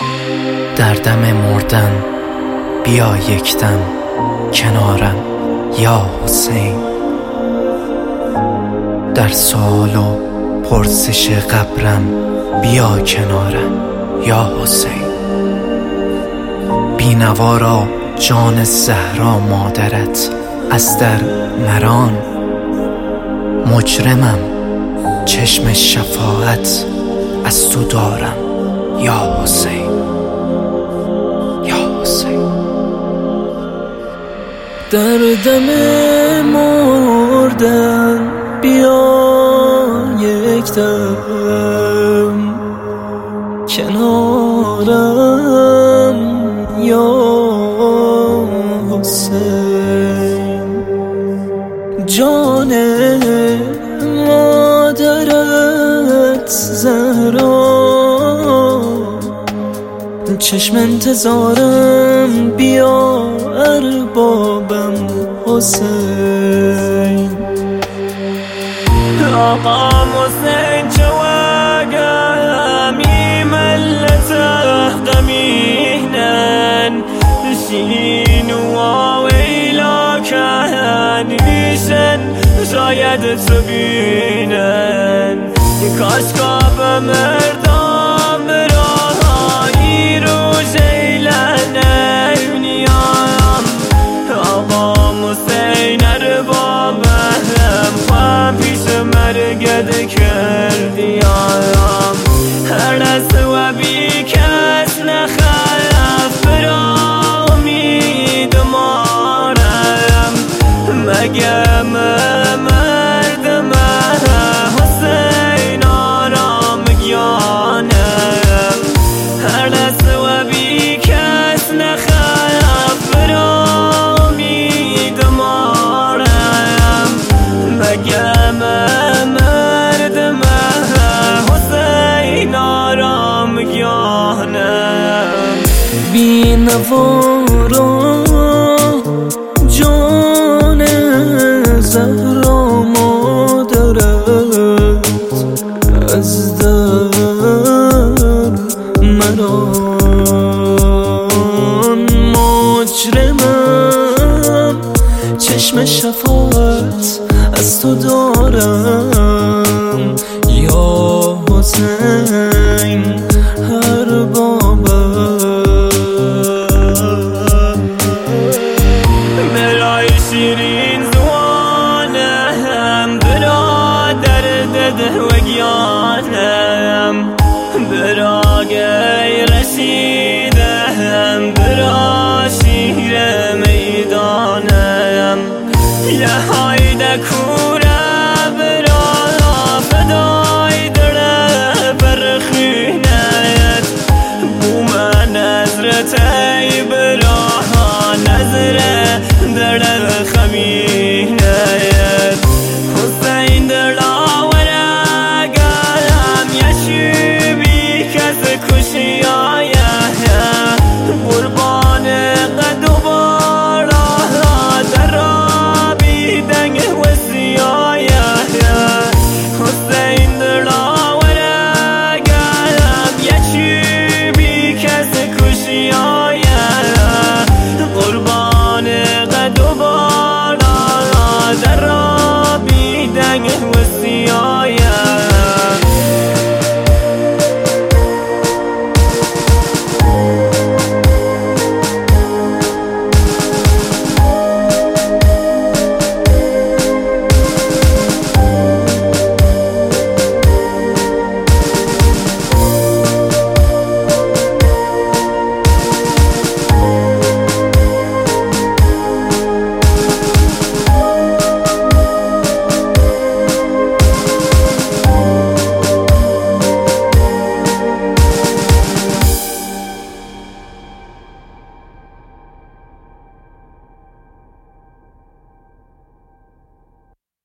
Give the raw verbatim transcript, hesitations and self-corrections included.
در دم مردن بیا یکدم کنارم یا حسین. در سوال و پرسش قبرم بیا کنارم یا حسین. بینوارا جان زهرا مادرت از در مران، مجرمم چشم شفاعت از تو دارم یا حسین یا حسین. در دم مردن بیا یکدم کنارم یا حسین. جان مادرت زهرا چشم انتظارم بیا اربابم حسین. آقا حسین جواقامي ملته قمينا شين وويلا كان نيشن شاید تبينا كاشكا بمردام راهي روجيلنا ونيام. آقا حسین اربابم خواه پیش مرگد کردیم. هر دست و بی کس نخلف برا امید مارم. مگم مردم حسین آرام گیانم. هر دست و بی کس نخلف برا امید مارم. مگم مردم حسین آرام گیانم. بینوارا جان زهرا مادرت از در مران، مجرمم چشم شفاعت از تو دارم یا حسین اربابم. برای شیرین زوانم برادر دده و گیانم. برای رسیدم برا شیر میدانم. یه هایده کو